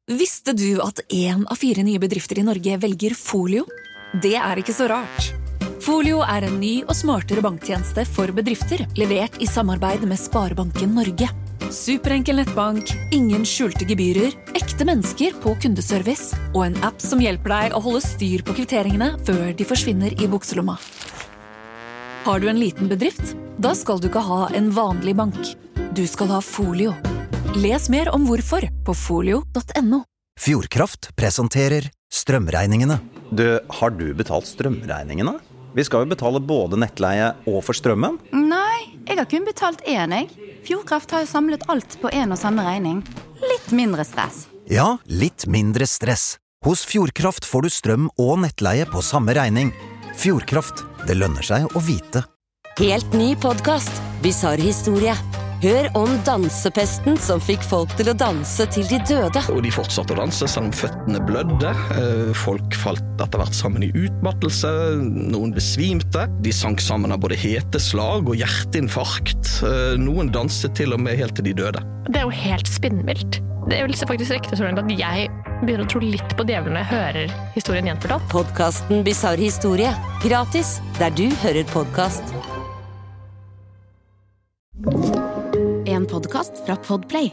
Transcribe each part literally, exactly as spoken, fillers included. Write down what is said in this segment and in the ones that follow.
Visste du at en av fire nye bedrifter i Norge velger Folio? Det er ikke så rart. Folio er en ny og smartere banktjeneste for bedrifter, levert i samarbeid med Sparebanken Norge. Superenkel nettbank, ingen skjulte gebyrer, ekte mennesker på kundeservice og en app som hjelper deg å holde styr på kvitteringene før de forsvinner i bukselomma. Har du en liten bedrift? Da skal du ikke ha en vanlig bank. Du skal ha Folio. Les mer om hvorfor på folio punktum no. Fjordkraft presenterer strømregningene. Du, har du betalt strømregningene? Vi skal jo betale både nettleie og for strømmen. Nei, jeg har kun betalt én, jeg. Fjordkraft har jo samlet alt på en og samme regning. Litt mindre stress. Ja, litt mindre stress. Hos Fjordkraft får du strøm og nettleie på samme regning. Fjordkraft, det lønner seg å vite. Helt ny podcast, Bizarre historie. Hør om dansepesten som fikk folk til å danse til de døde. Og de fortsatte å danse selv om føttene blødde. Folk falt etter hvert sammen i utmattelse. Noen besvimte. De sank sammen av både heteslag og hjerteinfarkt. Noen danset til og med helt til de døde. Det er jo helt spinnvilt. Det vil faktisk rekte så langt at jeg begynner å tro litt på djevelen når jeg hører historien gjenfortalt. Podcasten Bizarre historie. Gratis der du hører podcast. En podcast fra Podplay.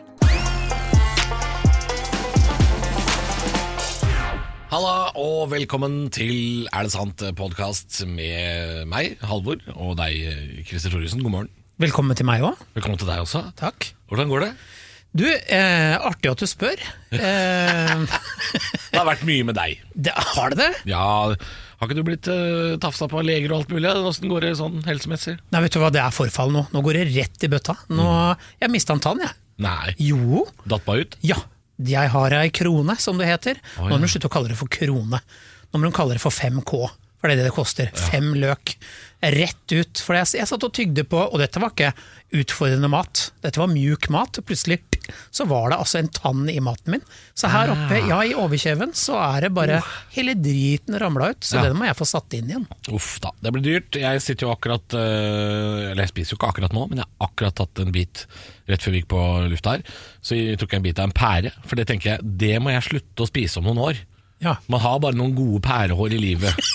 Halla og velkommen til Er det sant podcast med meg, Halvor, og deg, Christer Thoresen. God morgen. Velkommen til meg også. Velkommen til deg også. Takk. Hvordan går det? Du, eh, artig at du spør. Eh, det har vært mye med deg. Det, har det det? Ja, har ikke du blitt uh, tafsa på leger og alt mulig? Hvordan går det sånn helsemessig? Nei, vet du hva, det er forfall nå. Nå går det rett i bøtta. Nå, mm. Jeg mistet en tann, jeg. Nei. Jo. Datt bare ut? Ja. Jeg har ei krone, som det heter. Oh, ja. Nå må du slutte å kalle det for krone. Nå må du kalle det for fem K. For det er det det koster. Ja. Fem løk. Rett ut. For jeg, jeg satt og tygde på, og dette var ikke utfordrende mat. Dette var mjuk mat, og plutselig så var det altså en tann i maten min. Så her oppe, ja, i overkjeven, så er det bare uh. hele driten ramlet ut. Så ja. Det må jeg få satt inn igjen. Uff da, det blir dyrt. Jeg sitter jo akkurat, uh, eller jeg spiser jo ikke akkurat nå, men jeg har akkurat tatt en bit rett før vi gikk på lufta her. Så jeg tok en bit av en pære, for det tenker jeg, det må jeg slutte å spise om noen år. Ja. Man har bare noen gode pærehår i livet.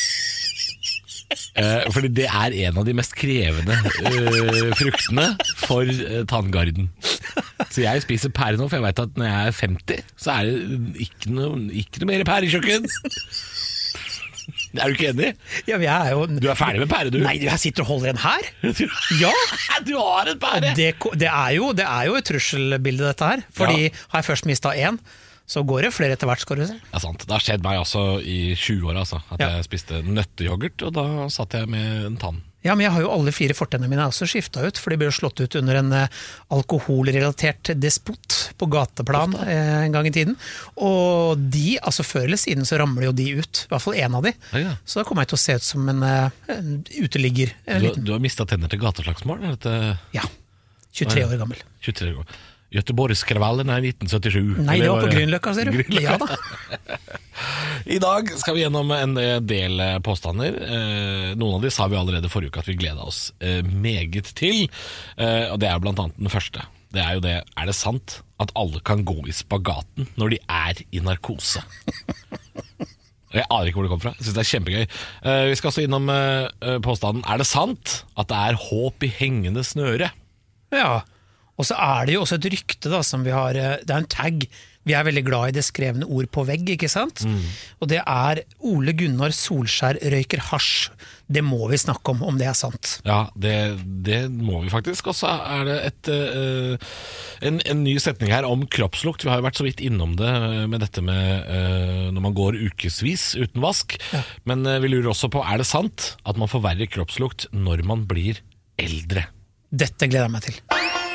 uh, fordi det er en av de mest krevende uh, fruktene for uh, tanngarden. Så jeg spiser pære nå, for jeg vet at når jeg er femti, så er det ikke noe, ikke noe mer pære i kjøkken. Er du ikke enig? Ja, jeg er jo... Du er ferdig med pære, du. Nei, jeg sitter og holder en her. Ja. Du har en pære. Det, det, er jo, det er jo et trusselbilde dette her. Fordi ja. Har jeg først mistet en, så går det flere etter hvert, skal du se. Ja, sant. Det har skjedd meg altså i tjue år, altså, at ja. Jeg spiste nøttejoghurt, og da satt jeg med en tann. Ja, men jeg har jo alle fire fortennene mine også skiftet ut, for de ble jo slått ut under en uh, alkoholrelatert despot på gateplan uh, en gang i tiden. Og de, altså før eller siden så ramler jo de ut, i hvert fall en av de. Ja, ja. Så da kommer jeg til å se ut som en, uh, en uteligger. En du, du har mistet tenner til gateslagsmål? Dette... Ja, tjuetre år gammel. tjuetre år gammel. Göteborgskravallen er nitten syttisju. Nei, det var på Grünerløkka, ser du. Grünerløkka. Ja da. I dag skal vi gjennom en del påstander. Noen av de sa vi allerede forrige uke at vi gleder oss meget til. Og det er blant annet den første. Det er jo det, er det sant at alle kan gå i spagaten når de er i narkose? Jeg aner ikke hvor det kommer fra. Jeg synes det er kjempegøy. Vi skal også innom påstanden, er det sant at det er håp i hengende snøre? Ja. Og så er det jo også et rykte da, som vi har, det er en tagg, vi er veldig glad i det skrevne ord på vegg, ikke sant? Mm. Og det er Ole Gunnar Solskjær røyker hasj. Det må vi snakke om, om det er sant. Ja, det, det må vi faktisk. Og så er det et, uh, en, en ny setning her om kroppslukt. Vi har jo vært så vidt innom det med dette med uh, når man går ukesvis uten vask. Ja. Men uh, vi lurer også på, er det sant at man får verre kroppslukt når man blir eldre? Dette gleder jeg meg til.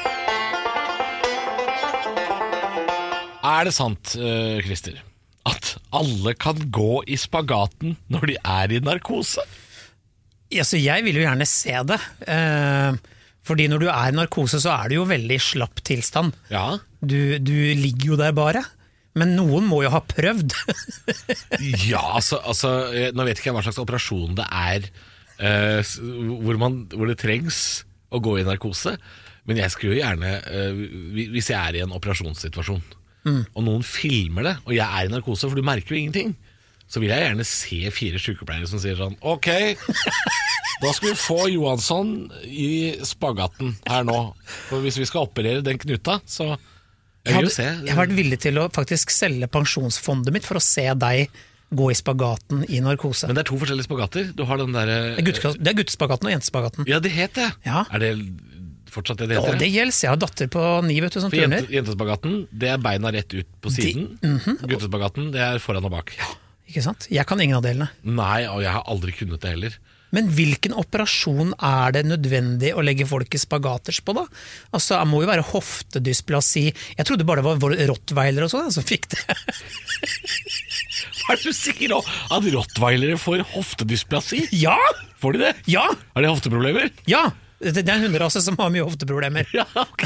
Er det sant, uh, Christer, at alle kan gå i spagaten når de er i narkose? Ja, så jeg vil jo gjerne se det. Uh, fordi når du er i narkose, så er det jo veldig slapp tilstand. Ja. Du, du ligger jo der bare. Men noen må jo ha prøvd. Ja, altså, altså, nå vet ikke jeg hva slags operasjon det er uh, hvor, man, hvor det trengs å gå i narkose. Men jeg skulle jo gjerne, uh, hvis jeg er i en operasjonssituasjon, mm. og noen filmer det, og jeg er i narkose, for du merker jo ingenting, så vil jeg gjerne se fire sykepleiere som sier sånn, ok, da skal vi få Johansson i spagaten her nå, for hvis vi skal operere den knuta, så jeg vil jo se. Jeg har vært villig til å faktisk selge pensjonsfondet mitt for å se deg gå i spagaten i narkose. Men det er to forskjellige spagater. Du har den der, det er, gutte, det er guttespagaten og jentespagaten. Ja, det heter det. Ja. Er det fortsatt det det heter? Ja, det gjelder. Jeg har datter på ni, vet du, som turner. Jente, jentespagaten, det er beina rett ut på siden. De, mm-hmm. Guttespagaten, det er foran og bak. Ja. Ikke sant? Jeg kan ingen av delene. Nei, og jeg har aldri kunnet det heller. Men hvilken operasjon er det nødvendig å legge folk i spagaters på da? Altså, det må jo være hoftedysplasi. Jeg trodde bare det var rottweiler og sånn som fikk det. Er du sikker nå at rottweilere får hoftedysplasi? Ja! Får de det? Ja! Har de hofteproblemer? Ja! Det er en hunderase som har mye hofteproblemer. Ja, ok.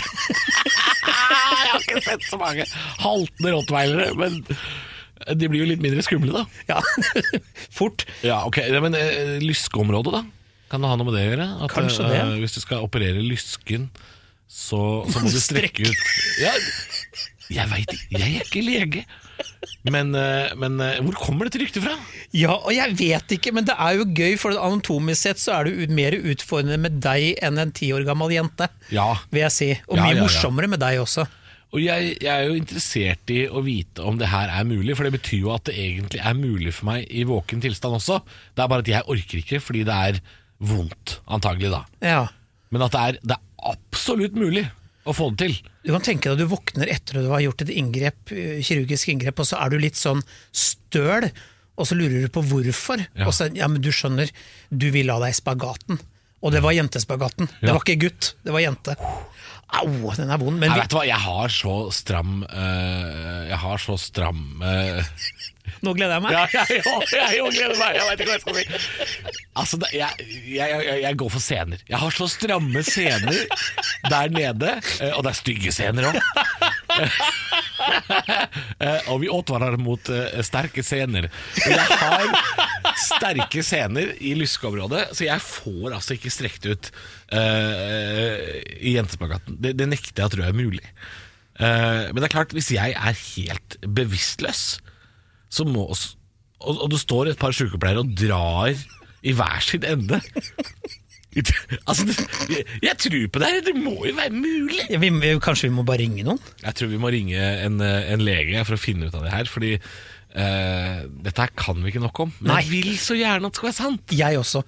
Jeg har ikke sett så mange haltende rottweilere, men... De blir jo litt mindre skumle da. Ja, fort. Ja, ok, men eh, lyskeområdet da? Kan det ha noe med det å gjøre? At, Kanskje det. Uh, hvis du skal operere lysken, så, så må du strekke ut. Ja, jeg vet ikke, jeg er ikke lege. Men, uh, men uh, hvor kommer dette ryktet fra? Ja, og jeg vet ikke, men det er jo gøy, for anatomisk sett så er det mer utfordrende med deg enn en ti år gammel jente, ja. vil jeg si. Og ja, mye ja, ja. morsommere med deg også. Og jeg, jeg er jo interessert i å vite om det her er mulig, for det betyr jo at det egentlig er mulig for meg i våken tilstand også. Det er bare at jeg orker ikke, fordi det er vondt, antagelig da. Ja. Men at det er, det er absolutt mulig å få det til. Du kan tenke deg at du våkner etter at du har gjort et inngrep, kirurgisk inngrep, og så er du litt sånn støl, og så lurer du på hvorfor. Ja. Og så, ja, men du skjønner, du vil la deg i spagaten. Og det var jentespagaten. Ja. Det var ikke gutt, det var jente. Au, den er vond. Men jeg vet hva, jeg har så stram uh, Jeg har så stram uh... Nå gleder jeg meg. Ja, jeg, jeg, jeg, jeg gleder meg. Jeg vet ikke hva jeg skal si. Altså, det, jeg, jeg, jeg, jeg går for scener. Jeg har så stramme scener der nede, uh, og det er stygge scener også. uh, og vi åtvarer mot uh, sterke scener. Jeg har sterke scener i lyskeområdet, så jeg får altså ikke strekt ut uh, i jentespagaten. Det, det nekter jeg å tro er mulig. Uh, men det er klart, hvis jeg er helt bevisstløs, så må, og, og det står et par sykepleiere og drar i hver sin ende. Altså, det, jeg, jeg tror på det her. Det må jo være mulig. Ja, vi, kanskje vi må bare ringe noen? Jeg tror vi må ringe en, en lege for å finne ut av det her, fordi uh, dette her kan vi ikke nok om. Men Nei. Jeg vil så gjerne at det skal være sant. Jeg også.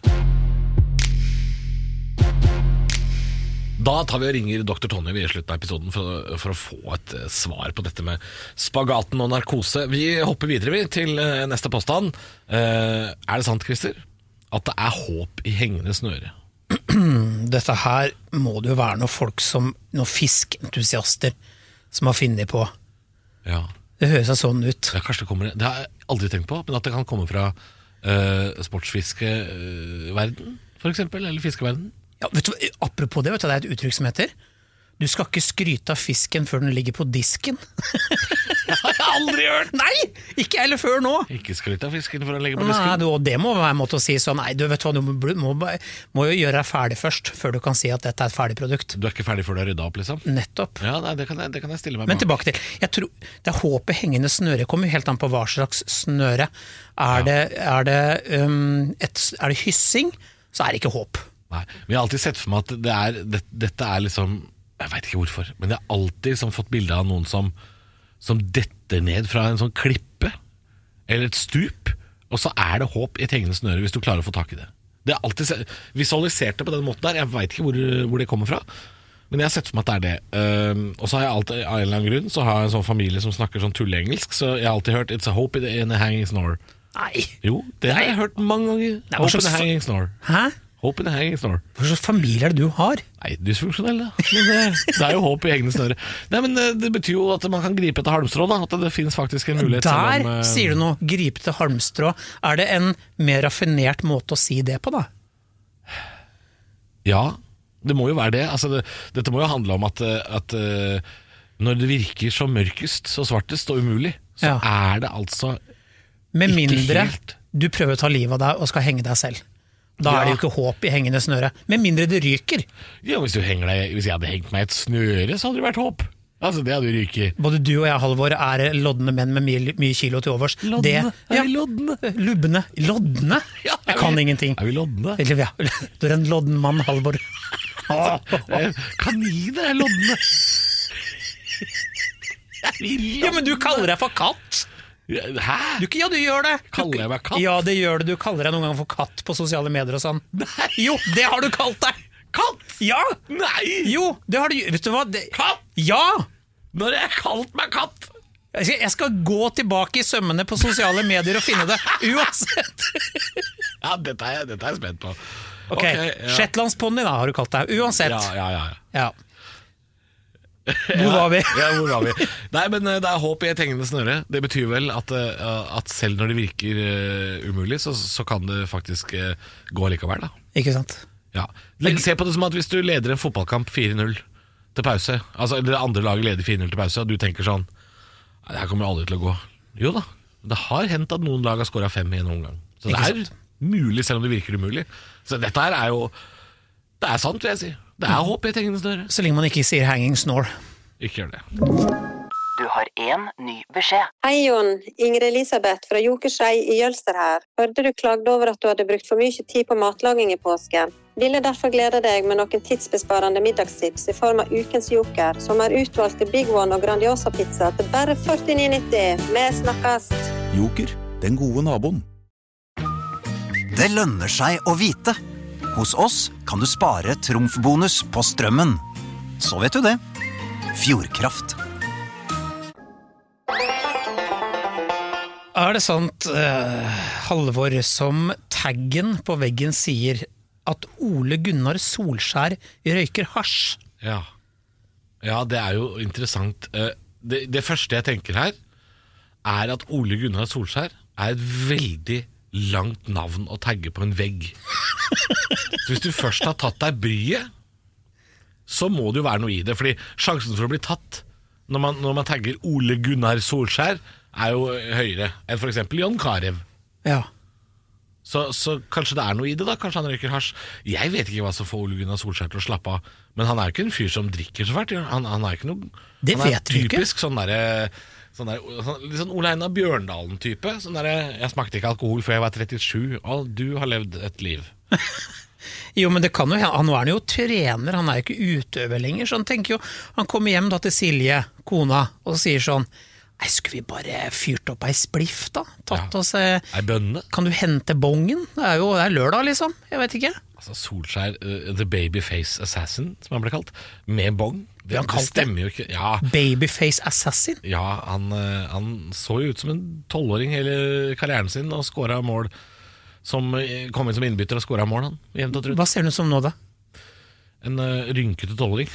Da tar vi og ringer doktor Tonje i slutten av episoden for, for å få et svar på dette med spagaten og narkose. Vi hopper videre vi, til neste påstand. Uh, er det sant, Christer, at det er håp i hengende snøre? Dette her må det jo være noen folk som, noen fiskentusiaster som har funnet på. Ja. Det høres sånn ut. Ja, kanskje det kommer, det har jeg aldri tenkt på, men at det kan komme fra uh, sportsfiskeverden, for eksempel, eller fiskeverden. Ja, vet du, apropos det, vet du, det er et uttrykk som heter du skal ikke skryte av fisken før den ligger på disken. Det har jeg aldri hørt. Nei, ikke eller før nå. Ikke skryte av fisken før den ligger på disken. Nei, du, det må være en måte å si sånn, nei, du vet hva, du må, må, må jo gjøre deg ferdig først, før du kan si at dette er et ferdig produkt. Du er ikke ferdig før du har ryddet opp, liksom? Nettopp. Ja, nei, det, kan jeg, det kan jeg stille meg bak. Men tilbake til, jeg tror, det er håpet hengende snøre, kommer jo helt an på hva slags snøre. Er, ja. det, er, det, um, et, er det hyssing, så er det ikke håp. Nei, men jeg har alltid sett for meg at det er, det, dette er liksom, jeg vet ikke hvorfor, men jeg har alltid liksom fått bilde av noen som, som detter ned fra en sånn klippe, eller et stup, og så er det håp i et hengende snøre hvis du klarer å få tak i det. Det er alltid visualisert det på den måten der, jeg vet ikke hvor, hvor det kommer fra, men jeg har sett for meg at det er det. Um, og så har jeg alltid, av en eller annen grunn, så har jeg en sånn familie som snakker sånn tulleengelsk, så jeg har alltid hørt, it's a hope in a hanging snore. Nei. Jo, det har jeg hørt mange ganger. Nei, hope in a hanging snore. Hæ? Håp i hengende snøre. Hva slags familie er det du har? Nei, dysfunksjonell da. Men det, det er jo håp i hengende snøre. Nei, men det, det betyr jo at man kan gripe etter halmstrå da. At det finnes faktisk en mulighet. Der om, uh... sier du noe, gripe til halmstrå. Er det en mer raffinert måte å si det på da? Ja, det må jo være det. Altså, det, dette må jo handle om at, at uh, når det virker så mørkest, så svartest og umulig, så ja. Er det altså med ikke mindre helt... du prøver å ta livet av deg og skal henge deg selv. Da ja. Er det jo ikke håp i hengende snøre. Med mindre det ryker. Ja, hvis, du henger deg, hvis jeg hadde hengt meg et snøre, så hadde det vært håp. Altså, det hadde jo ryket. Både du og jeg, Halvor, er lodne menn med mye, mye kilo til overs. Lodne? Det, er vi lodne? Lubbene. Lodne? Ja, jeg kan vi, ingenting. Er vi lodne? Eller, ja, du er en lodden mann, Halvor. Kaniner er lodne. Ja, men du kaller deg for katt. Hæ? Du, ja, du gjør det. Kaller jeg meg katt? Ja, det gjør det. Du kaller deg noen gang for katt på sosiale medier og sånn. Nei. Jo, det har du kalt deg. Katt? Ja. Nei. Jo, det har du. Vet du hva? Det... Katt? Ja. Når jeg har kalt meg katt? Jeg skal, jeg skal gå tilbake i sømmene på sosiale medier og finne det, uansett. Ja, dette er, jeg, dette er jeg spent på. Ok, okay ja. Shetlandsponni da, har du kalt deg, uansett. Ja, ja, ja, ja. Hvor var vi? Ja, hvor var vi? Nei, men det er håp i et hengende snøre. Det betyr vel at, at selv når det virker uh, umulig, så, så kan det faktisk uh, gå likevel da. Ikke sant? Ja. Se på det som at hvis du leder en fotballkamp fire null til pause, altså eller det andre laget leder fire null til pause, og du tenker sånn, det her kommer aldri til å gå. Jo da, det har hendt at noen lag har skåret fem i en omgang. Så det er mulig selv om det virker umulig. Så dette her er jo, det er sant vil jeg si. Det er håp i et hengende snøre. Så lenge man ikke sier hanging snore. Ikke gjør det. Du har en ny beskjed. Hei Jon, Ingrid Elisabeth fra Jokerskei i Jølster her. Hørte du klagde over at du hadde brukt for mye tid på matlaging i påsken. Ville derfor glede deg med noen tidsbesparende middagstips i form av ukens joker, som er utvalgte Big One og Grandiosa pizza til bare førtini nitti. Vi snakkes! Joker, den gode naboen. Det lønner seg å vite. Hos oss kan du spare trumfbonus på strømmen. Så vet du det. Fjordkraft. Er det sant, uh, Halvor, som taggen på veggen sier at Ole Gunnar Solskjær røyker hasj? Ja, ja det er jo interessant. Uh, det, det første jeg tenker her, er at Ole Gunnar Solskjær er et veldig langt navn å tagge på en vegg. Så hvis du først har tatt deg bryet, så må det jo være noe i det, fordi sjansen for å bli tatt når man, når man tagger Ole Gunnar Solskjær er jo høyere enn for eksempel Jon Carew. Ja. Så, så kanskje det er noe i det da, kanskje han røyker hasj. Jeg vet ikke hva som får Ole Gunnar Solskjær til å slappe av, men han er jo ikke en fyr som drikker så fælt. Han, han er ikke noe, det han er vet du ikke. Typisk sånn der, sånn der sånn, litt sånn Ole Einar Bjørndalen-type. Sånn der, jeg smakte ikke alkohol før jeg var trettisju, og du har levd et liv. Jo, men det kan jo, han, nå er han jo trener, han er jo ikke utøver lenger, så han tenker jo, han kommer hjem da til Silje, kona, og sier sånn, nei, skulle vi bare fyrt opp ei spliff da? Tatt ja. oss, eh, ei bønne? Kan du hente bongen? Det er jo det er lørdag liksom, jeg vet ikke. Altså Solskjær, uh, the babyface assassin, som han ble kalt, med bong. Det, det stemmer jo ikke. Ja. Babyface assassin? Ja, han, uh, han så jo ut som en tolvåring hele karrieren sin, og skåret mål, som uh, kom inn som innbytter og skåret mål, han. Jevnt og trutt. Hva ser du som nå da? En uh, rynkete tolvåring.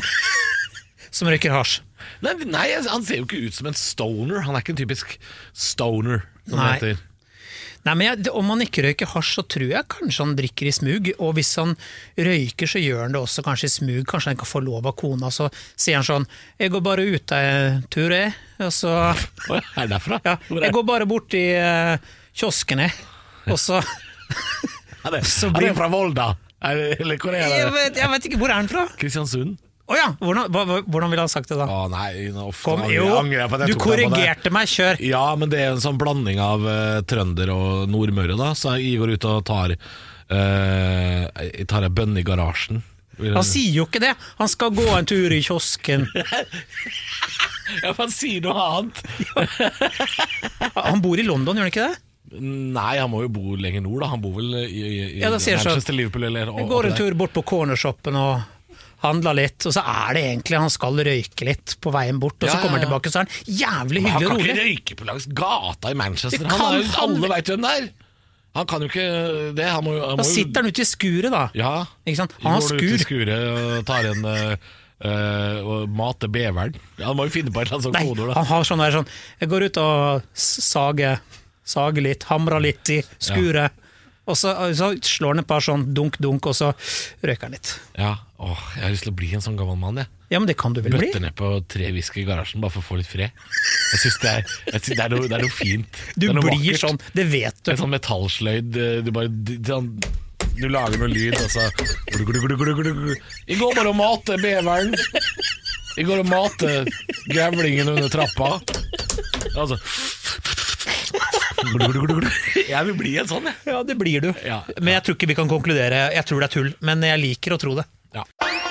Som røyker hasj? Nei, nei, han ser jo ikke ut som en stoner. Han er ikke en typisk stoner, som nei. det heter. Nei, men jeg, om han ikke røyker hasj, så tror jeg kanskje han drikker i smug, og hvis han røyker, så gjør han det også kanskje i smug, kanskje han kan få lov av kona, så sier han sånn, jeg går bare ut en tur, jeg, og så... Hva er det derfra? Ja, jeg går bare bort i uh, kiosken, jeg, og så... Er det, så blir... er det fra Volda? Eller hvor er det? Jeg vet, jeg vet ikke, hvor er han fra? Kristiansund. Åh oh ja, hvordan, hva, hvordan ville han sagt det da? Å nei, nå Kom, jo, du korrigerte meg, kjør. Ja, men det er en sånn blanding av uh, trønder og nordmøre da, så jeg går ut og tar uh, jeg tar en bønn i garasjen. Han sier jo ikke det, han skal gå en tur i kiosken. Ja, han sier noe annet. Han bor i London, gjør han ikke det? Nei, han må jo bo lenger nord da. Han bor vel i, i, i ja, Manchester, Liverpool eller, jeg går en tur bort på cornershoppen og handla litt, og så er det egentlig han skal røyke litt på veien bort, og ja, så kommer han ja, ja. tilbake, så er han jævlig hyggelig og rolig. Han kan ikke røyke på langs gata i Manchester. Han er jo, alle vet hvem det er. Han kan jo ikke det. Han må, han da sitter han ute i skuret da. Ja, ikke sant? Han har skur. Går ut i skuret og tar en uh, og mater beveren. Han må jo finne på et eller annet sånt kodeord da. Han har sånn der sånn, jeg går ut og sager, sager litt, hamrer litt i skuret, ja. Og så, så slår han et par sånn dunk-dunk, og så røyker han litt. Ja, åh, jeg har lyst til å bli en sånn gammel mann, jeg. Ja, men det kan du vel bli. Bøtter ned på tre whisky i garasjen, bare for å få litt fred. Jeg synes det er, jeg synes det er, noe, det er noe fint. Du noe blir vakkert. Sånn, det vet du. En sånn metallsløyd, du bare, sånn, du lager noe lyd, og så... I går bare å mate beveren. Vi går og mater grevlingen under trappa. Altså Jeg vil bli en sånn, jeg. Ja, det blir du. Ja. Men jeg tror ikke vi kan konkludere. Jeg tror det er tull, men jeg liker å tro det. Ja.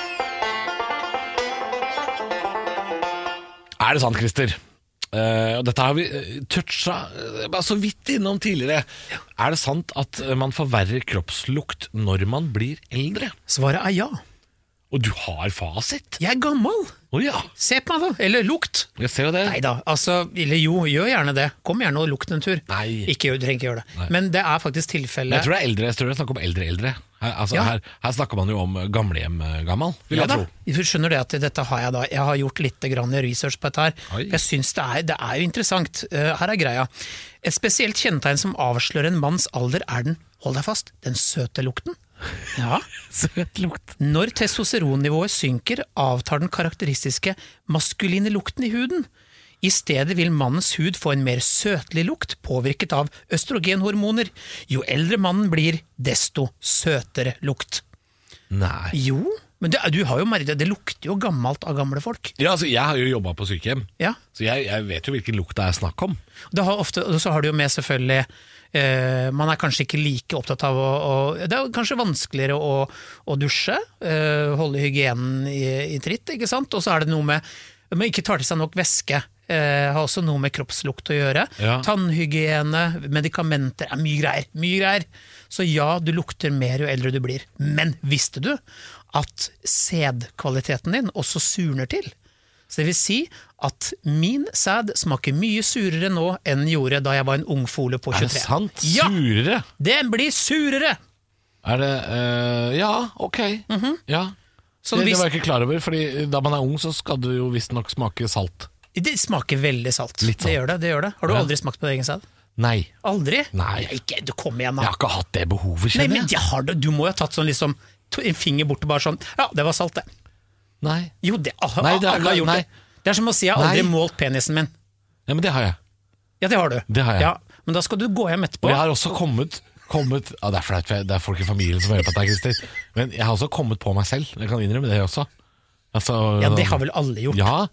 Er det sant, Christer? Uh, og dette har vi toucha uh, bare så vidt innom tidligere. Ja. Er det sant at man forverrer kroppslukt når man blir eldre? Svaret er ja. Og du har fasit? Jeg er gammel. Oh, ja. Se på meg da, eller lukt. Jeg ser jo det. Neida, altså, eller jo, gjør gjerne det. Kom gjerne og lukt en tur. Nei. Ikke gjør, du trenger ikke gjøre det. Nei. Men det er faktisk tilfelle. Jeg tror det er eldre, jeg tror det er snakk om eldre eldre. Her, altså, ja. her, her snakker man jo om gamlehjem-gammal, vil ja, jeg tro. Du skjønner det at dette har jeg da. Jeg har gjort litt grann research på dette her. Oi. Jeg synes det er, det er jo interessant. Uh, her er greia. Et spesielt kjennetegn som avslører en manns alder er den, hold deg fast, den søte lukten. Ja. Søt lukt. Når testosteronnivået synker, avtar den karakteristiske maskuline lukten i huden. I stedet vil mannens hud få en mer søtlig lukt, påvirket av østrogenhormoner. Jo eldre mannen blir, desto søtere lukt. Nei. Jo, men det, du har jo merket, det lukter jo gammelt av gamle folk. Ja, altså jeg har jo jobbet på sykehjem, ja. Så jeg, jeg vet jo hvilken lukt det er snakk om. Det har ofte, og så har du jo med selvfølgelig Uh, man er kanskje ikke like opptatt av å, å det er kanskje vanskeligere å, å dusje, uh, holde hygienen i, i tritt, ikke sant? Og så er det noe med, man ikke tar til seg nok væske, uh, har også noe med kroppslukt å gjøre. Ja. Tannhygiene, medikamenter, er mye greier, mye greier. Så ja, du lukter mer jo eldre du blir. Men visste du at sædkvaliteten din også surner til? Så det vil si at min sæd smaker mye surere nå enn den gjorde da jeg var en ung fole på tjuetre. Er det sant? Surere? Ja, den blir surere! Er det, uh, ja, ok. Mm-hmm. Ja. Det, det var jeg ikke klar over, fordi da man er ung så skal det jo visst nok smake salt. Det smaker veldig salt. Litt salt. Det gjør det, det gjør det. Har du ja. aldri smakt på din egen sæd? Nei. Aldri? Nei. Ikke, du kom igjen da. Jeg har ikke hatt det behovet, kjenner jeg. Nei, men jeg har det. Du må jo ha tatt sånn liksom, en finger borte bare sånn, ja, det var salt det. Nei. Jo, det, alle, nei, det er, alle har gjort nei. det. Det er som å si, jeg har aldri Nei. målt penisen min. Ja, men det har jeg. Ja, det har du. Det har jeg. Ja, men da skal du gå hjem etterpå. Og jeg har også kommet, kommet ja, det er flaut, det er folk i familien som hører på deg, Christer. Men jeg har også kommet på meg selv. Jeg kan innrømme det også. Altså, ja, det har vel alle gjort. Ja,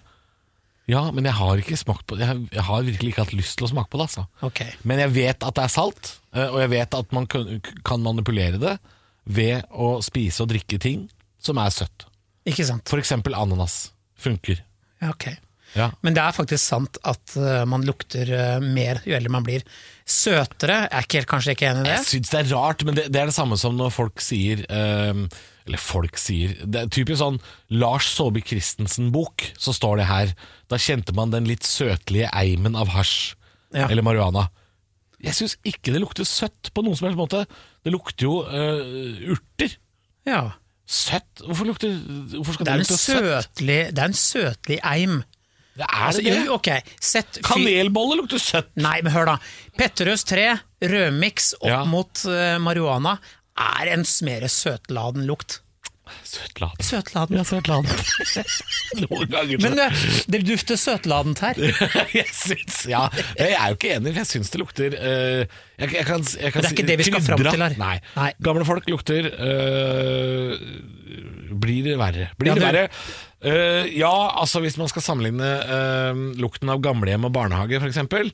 ja, men jeg har ikke smakt på det. Jeg, jeg har virkelig ikke hatt lyst til å smake på det, altså. Okay. Men jeg vet at det er salt, og jeg vet at man kan manipulere det ved å spise og drikke ting som er søtt. Ikke sant? For eksempel ananas funker. Ja, ok. Ja. Men det er faktisk sant at uh, man lukter uh, mer jo eldre man blir. Søtere, jeg er ikke helt, kanskje ikke enig i det? Jeg synes det er rart, men det, det er det samme som når folk sier um, eller folk sier det er typisk sånn Lars Saabye Christensen-bok, så står det her da kjente man den litt søtlige eimen av hasj ja. Eller marihuana. Jeg synes ikke det lukter søtt på noen som helst måte. Det lukter jo uh, urter. Ja. Søtt? Hvorfor lukter hvorfor skal det, det lukte søtlig, søtt? Det er en søtlig eim. Det er altså, det? Jo, okay. Sett, Kanelbolle lukter søtt. Nei, men hør da. Petterøes tre, rødmix opp ja. Mot uh, marihuana er en mer søtladen lukt. Søtladen. Søtladen. Ja, søtladen. Noen ganger. Men uh, det dufter søtladent her. jeg synes, ja. Jeg er jo ikke enig, for jeg synes det lukter uh, jeg, jeg kan, jeg kan det er ikke det vi skal frem til her. Nei. Nei. Gamle folk lukter uh, blir det verre. Blir ja, det du... verre? Uh, ja, altså hvis man skal sammenligne uh, lukten av gamlehjem og barnehage for eksempel,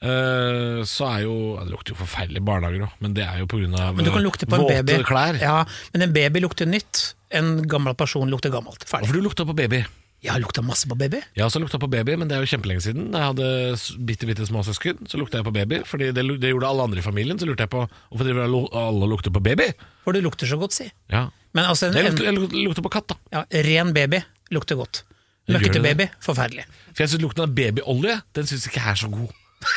uh, så er jo det lukter jo forferdelig barnehager også, men det er jo på grunn av men du kan lukte på en våte baby. Klær. Ja, men en baby lukter nytt. En gammel person lukter gammelt. Ferdig. Hvorfor du lukter på baby? Jeg har lukta masse på baby. Jeg har også lukta på baby, men det er jo kjempelenge siden. Da jeg hadde bitte, bitte små søsken, så lukta jeg på baby. Fordi det, det gjorde alle andre i familien. Så lurte jeg på hvorfor driver alle lukter på baby. For du lukter så godt, si. Ja. Men altså, en, jeg, lukter, jeg lukter, lukter på katt, da. Ja, ren baby lukter godt. Møkkete baby, forferdelig. For jeg synes lukten av babyolje, den synes ikke jeg er så god.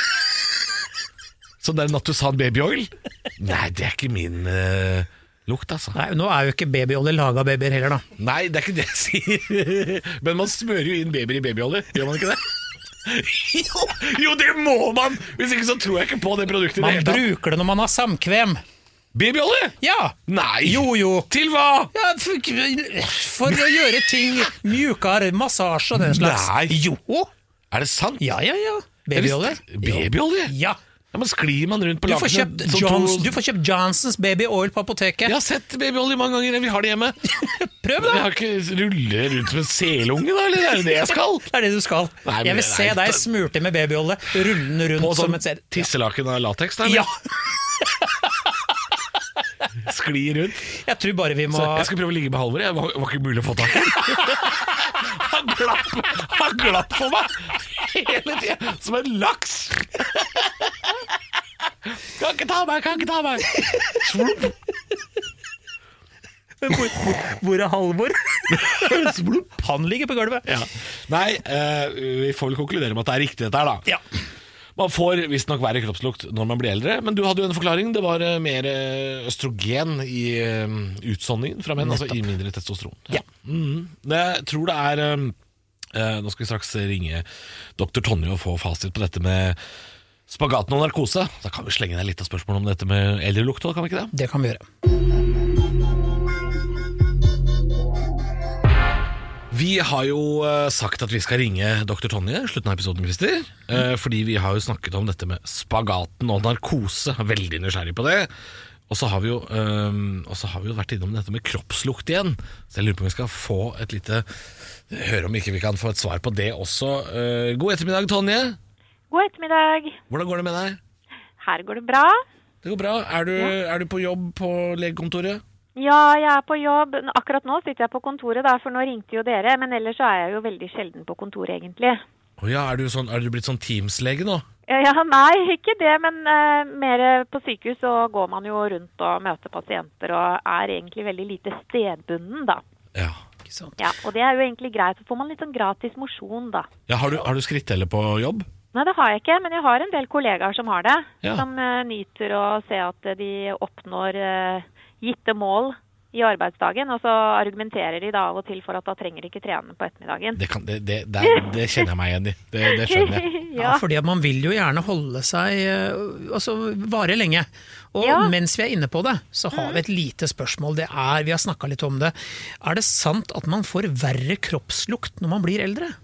Så det er Natusan babyoil? Nei, det er ikke min uh, lukt, altså. Nei, nå er jo ikke babyolje laget av babyer heller, da. Nei, det er ikke det jeg sier. Men man smører jo inn babyer i babyolje, gjør man ikke det? jo, jo, det må man! Hvis ikke så tror jeg ikke på det produktet. Man det bruker det når man har samkvem. Babyolje? Ja. Nei. Jo, jo. Til hva? Ja, for, for å gjøre ting mjukere, massasje og den slags. Nei. Jo. Er det sant? Ja, ja, ja. Babyolje. Babyolje? Ja. Ja, men sklir man rundt på du får, lakenet kjøpt Johns, du får kjøpt Johnsons Baby Oil på apoteket. Jeg har sett babyolje mange ganger, vi har det hjemme. Prøv da. Jeg har ikke rulle rundt som en selunge da, eller er det det jeg skal? Det er det du skal. Nei, jeg vil se deg smurte med babyolje, rullende rundt på som sånn et sel. tisselaken av latex da? Ja. Skli rundt. Jeg tror bare vi må... Så jeg skal prøve å ligge med Halvor, jeg var, var ikke mulig å få tak i. Han glapp, han glapp for meg hele tiden, som en laks. Kan ikke ta meg, kan ikke ta meg. Hvor, hvor er Halvor? Han ligger på gulvet. Ja. Nei, uh, vi får vel konkludere med at det er riktig dette her da. Ja. Man får visst nok være kroppslukt når man blir eldre, men du hadde jo en forklaring. Det var uh, mer uh, østrogen i uh, utsånningen fra menn, Nettopp. Altså i mindre testosteron. Ja. Ja. Mm. Jeg tror det er uh, uh, Nå skal vi straks ringe doktor Tonje og få fasit på dette med spagaten og narkose. Da kan vi slenge deg litt av spørsmål om dette med eldrelukt, kan vi ikke det? Det kan vi gjøre. Vi har jo sagt at vi skal ringe doktor Tonje i slutten av episoden, Christer. Mm. Fordi vi har jo snakket om dette med spagaten og narkose. Veldig nysgjerrig på det. Og så har vi jo, um, og så har vi jo vært innom dette med kroppslukt igjen. Så jeg lurer på om vi skal få et lite... Høre om ikke vi kan få et svar på det også. Uh, god ettermiddag, Tonje. God ettermiddag. Hvordan går det med deg? Her går det bra. Det går bra. Er du, ja. er du på jobb på legekontoret? Ja, jeg er på jobb. Akkurat nå sitter jeg på kontoret, da, for nå ringte jo dere. Men ellers så er jeg jo veldig sjelden på kontoret, egentlig. Å ja, er du, sånn, er du blitt sånn Teams-lege nå? Ja, nei, ikke det, men uh, mer på sykehus så går man jo rundt og møter pasienter, og er egentlig veldig lite stedbunden, da. Ja, ikke sant. Ja, og det er jo egentlig greit, så får man litt sånn gratis motion, da. Ja, har du, har du skritteller på jobb? Nei, det har jeg ikke, men jeg har en del kollegaer som har det, ja. Som uh, nyter å se at de oppnår uh, gitte mål i arbeidsdagen, og så argumenterer de da av og til for at da trenger de ikke trene på ettermiddagen. Det, kan, det, det, det, det kjenner jeg meg igjen i, det, det skjønner jeg. Ja. Ja, fordi man vil jo gjerne holde seg, altså vare lenge. Og ja. Mens vi er inne på det, så har vi et lite spørsmål. Det er, vi har snakket litt om det. Er det sant at man får verre kroppslukt når man blir eldre?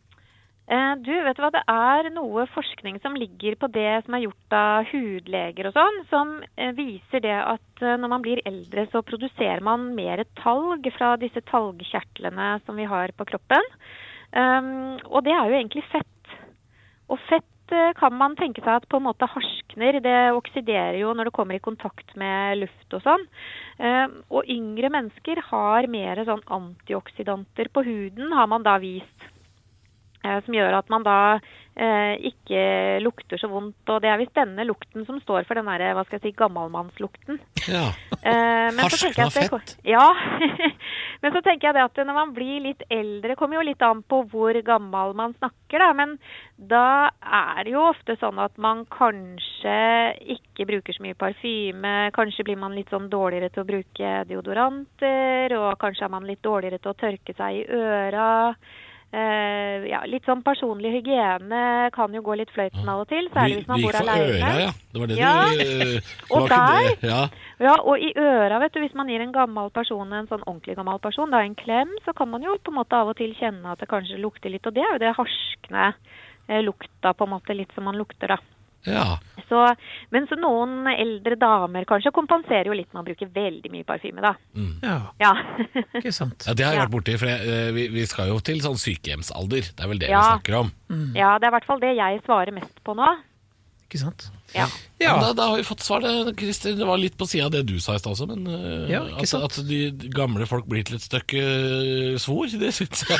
Du, vet du hva, det er noe forskning som ligger på det som er gjort av hudleger og sånn, som viser det at når man blir eldre så produserer man mer talg fra disse talgkjertlene som vi har på kroppen. Um, og det er jo egentlig fett. Og fett kan man tenke seg at på en måte harskner. Det oksiderer jo når det kommer i kontakt med luft og sånn. Um, og yngre mennesker har mer sånn antioksidanter på huden, har man da vist. Som gjør at man da eh, ikke lukter så vondt, og det er visst denne lukten som står for den der, hva skal jeg si, gammelmannslukten. Ja, eh, harskna fett. Ja, men så tenker jeg det at når man blir litt eldre, kommer jo litt an på hvor gammel man snakker da, men da er det jo ofte sånn at man kanskje ikke bruker så mye parfyme, kanskje blir man litt sånn dårligere til å bruke deodoranter, og kanskje er man litt dårligere til å tørke seg i øra. Uh, ja, litt sånn personlig hygiene kan jo gå litt fløyten av og til, særlig hvis man bor alene. Du gikk for øra, ja. Det var det ja. du... Uh, og der, ja. ja, og i øra, vet du, hvis man gir en gammel person, en sånn ordentlig gammel person, da en klem, så kan man jo på en måte av og til kjenne at det kanskje lukter litt, og det er jo det harskne uh, lukta på en måte litt som man lukter da. Ja. Så, men så noen eldre damer kanskje kompenserer jo litt med å bruke veldig mye parfyme da. Mm. Ja, ja. Ikke sant. Ja, det har jeg vært borti, for jeg, vi, vi skal jo til sånn sykehjemsalder, det er vel det ja. Vi snakker om. Mm. Ja, det er i hvert fall det jeg svarer mest på nå. Ikke sant? Ja. Ja. Da, da har vi fått svar det, Christer. Det var litt på siden av det du sa i sted også, men uh, ja, at, at de gamle folk blir til et stykke uh, svor, det synes jeg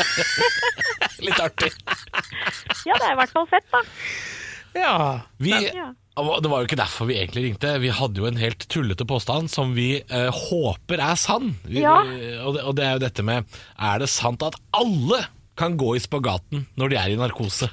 litt artig. Ja, det er i hvert fall fett da. Ja. Vi, ja. Det var jo ikke derfor vi egentlig ringte. Vi hadde jo en helt tullete påstand som vi eh, håper er sann. Vi, ja. og, det, og det er jo dette med, er det sant at alle kan gå i spagaten når de er i narkose?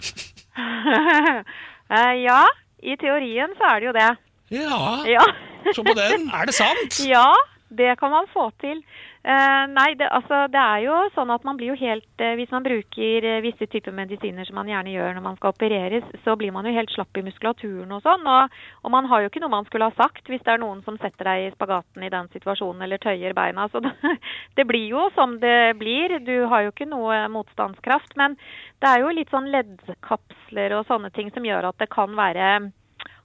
uh, ja, i teorien så er det jo det. Ja, ja. Se på den. Er det sant? Ja, det kan man få til. Uh, nei, det, altså, det er jo sånn at man blir jo helt, uh, hvis man bruker uh, visse typer medisiner som man gjerne gjør når man skal opereres, så blir man jo helt slapp i muskulaturen og sånn, og, og man har jo ikke noe man skulle ha sagt hvis det er noen som setter deg i spagaten i den situasjonen, eller tøyer beina, så det, det blir jo som det blir, du har jo ikke noe motstandskraft, men det er jo litt sånn leddkapsler og sånne ting som gjør at det kan være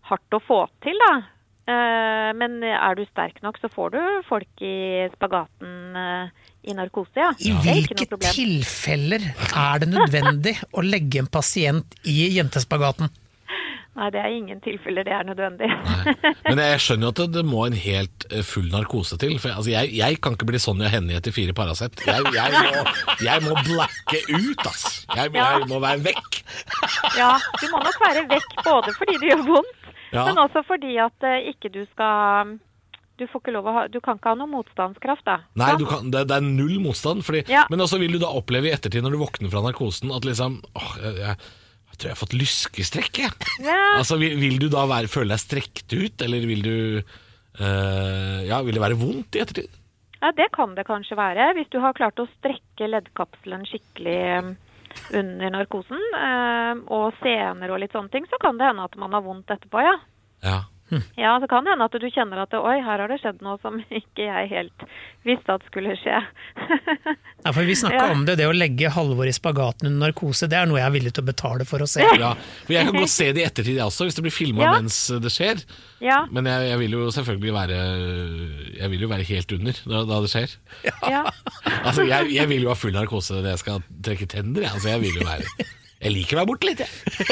hardt å få til da. Uh, men er du sterk nok, så får du folk i spagaten uh, i narkose, ja. I hvilke tilfeller er det nødvendig å legge en pasient i jentespagaten? Nei, det er ingen tilfeller det er nødvendig. Men jeg skjønner jo at det, det må en helt full narkose til. For altså, jeg, jeg kan ikke bli Sonja Hennie etter fire Paracet. Jeg, jeg, må, jeg må blacke ut, ass. Jeg, ja. jeg må være vekk. Ja, du må nok være vekk både fordi det gjør vondt, ja. men også fordi at uh, ikke du skal... Du får ikke lov å ha, du kan ikke ha noe motstandskraft da. Nei, du kan, det, det er null motstand. Fordi, ja. Men også vil du da oppleve i ettertid når du våkner fra narkosen at liksom, åh, jeg, jeg, jeg tror jeg har fått lyskestrekk, jeg. Ja. Altså, vil, vil du da være, føle deg strekt ut, eller vil du, uh, ja, vil det være vondt i ettertid? Ja, det kan det kanskje være. Hvis du har klart å strekke leddkapselen skikkelig under narkosen, uh, og sener og litt sånne ting, så kan det hende at man har vondt etterpå, ja. Ja. Ja, så kan det hende at du kjenner at oi, her har det skjedd noe som ikke jeg helt visste at skulle skje. Ja, for vi snakket ja. om det, det å legge Halvor i spagaten under narkose, det er noe jeg er villig til å betale for å se. Ja, for jeg kan godt se det i ettertid også, hvis det blir filmet ja. mens det skjer. Ja. Men jeg, jeg vil jo selvfølgelig være, jeg vil jo være helt under da, da det skjer. Ja. Altså, jeg, jeg vil jo ha full narkose når jeg skal trekke tenner, jeg. Altså, jeg vil jo være, jeg liker å være borte litt, jeg.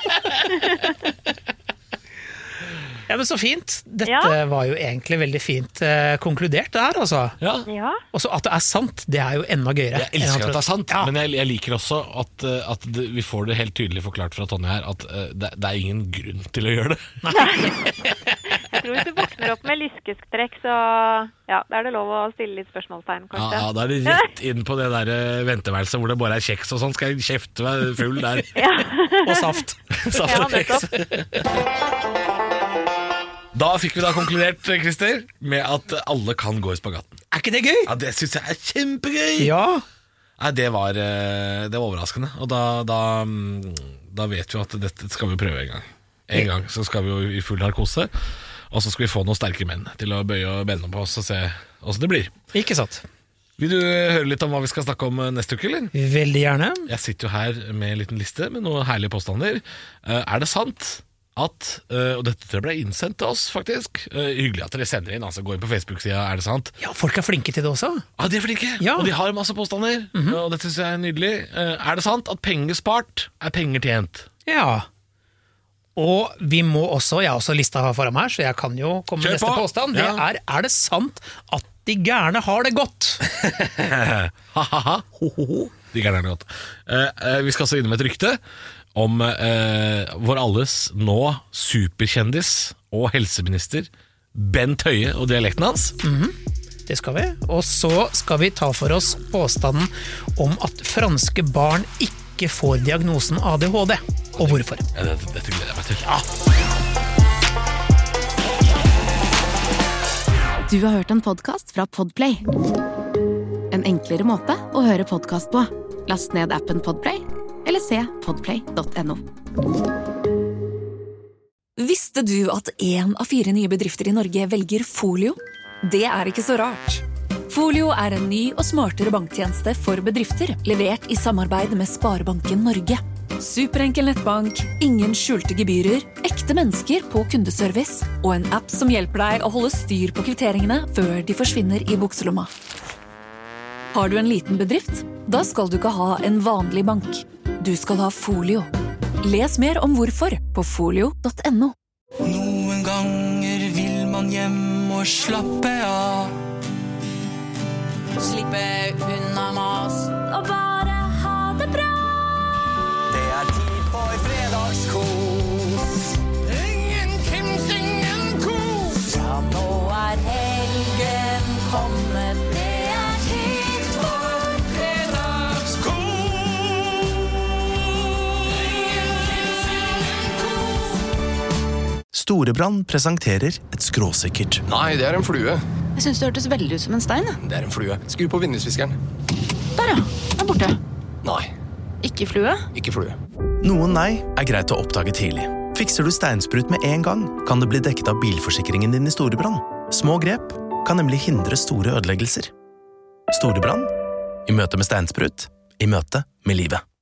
Ja. Ja, men så fint. Dette ja. var jo egentlig veldig fint eh, konkludert der, altså. Ja. Ja. Og så at det er sant, det er jo enda gøyere. Jeg elsker at det er sant, ja. men jeg, jeg liker også at, at det, vi får det helt tydelig forklart fra Tonje her, at uh, det, det er ingen grunn til å gjøre det. Nei. Jeg tror hvis du våkner opp med lyskestrekk, så ja, da er det lov å stille litt spørsmålstegn, kanskje. Ja, da er det rett inn på det der venteværelset hvor det bare er kjeks og sånn, skal jeg kjefte meg full der. Ja. Og saft. Saft og kjeks. Da fikk vi da konkludert, Christer, med at alle kan gå i spagaten. Er ikke det gøy? Ja, det synes jeg er kjempegøy! Ja. Nei, det var, det var overraskende. Og da, da, da vet vi at dette skal vi prøve en gang. En gang så skal vi jo i full narkose, og så skal vi få noen sterke menn til å bøye og bende på oss og se hvordan det blir. Ikke sant. Vil du høre litt om hva vi skal snakke om neste uke, eller? Veldig gjerne. Jeg sitter jo her med en liten liste med noen herlige påstander. Er det sant at, uh, og dette ble innsendt til oss faktisk, uh, hyggelig at dere sender inn, altså gå inn på Facebook-sida, er det sant? Ja, folk er flinke til det også. Ja, de er flinke, ja. Og de har masse påstander, mm-hmm. og dette synes jeg er nydelig. Uh, er det sant at penger spart er penger tjent? Ja, og vi må også, jeg har også lista foran meg, så jeg kan jo komme med neste påstand, det ja. er, er det sant at de gærne har det godt? Ha-ha-ha, ho-ho-ho, de gærne har det godt. Uh, uh, vi skal også inn med et rykte, om eh, vår alles nå superkjendis og helseminister Bent Høie og dialekten hans. Mm-hmm. Det skal vi. Og så skal vi ta for oss påstanden om at franske barn ikke får diagnosen A D H D. Og hvorfor? Ja, dette, dette gleder jeg meg til. Ja. Du har hørt en podcast fra Podplay. En enklere måte å høre podcast på. Last ned appen Podplay, eller se podplay punktum no. Visste du at en av fire nye bedrifter i Norge velger Folio? Det er ikke så rart. Folio er en ny og smartere banktjeneste for bedrifter, levert i samarbeid med Sparebanken Norge. Superenkel nettbank, ingen skjulte gebyrer, ekte mennesker på kundeservice, og en app som hjelper deg å holde styr på kvitteringene før de forsvinner i bukselomma. Har du en liten bedrift? Da skal du ikke ha en vanlig bank. Du skal ha Folio. Les mer om hvorfor på folio punktum no. Noen ganger vil man hjem og slappe av. Slippe unna mas og bare ha det bra. Det er tid for fredagskos. Ingen Kims, ingen kos. Ja, nå er helgen kommet. Storebrand presenterer et skråsikkert. Nei, det er en flue. Jeg synes det hørtes veldig ut som en stein. Det er en flue. Skru på vindusviskeren. Der ja, den er borte. Nei. Ikke flue? Ikke flue. Noen nei er greit å oppdage tidlig. Fikser du steinsprut med en gang, kan det bli dekket av bilforsikringen din i Storebrand. Små grep kan nemlig hindre store ødeleggelser. Storebrand, i møte med steinsprut, i møte med livet.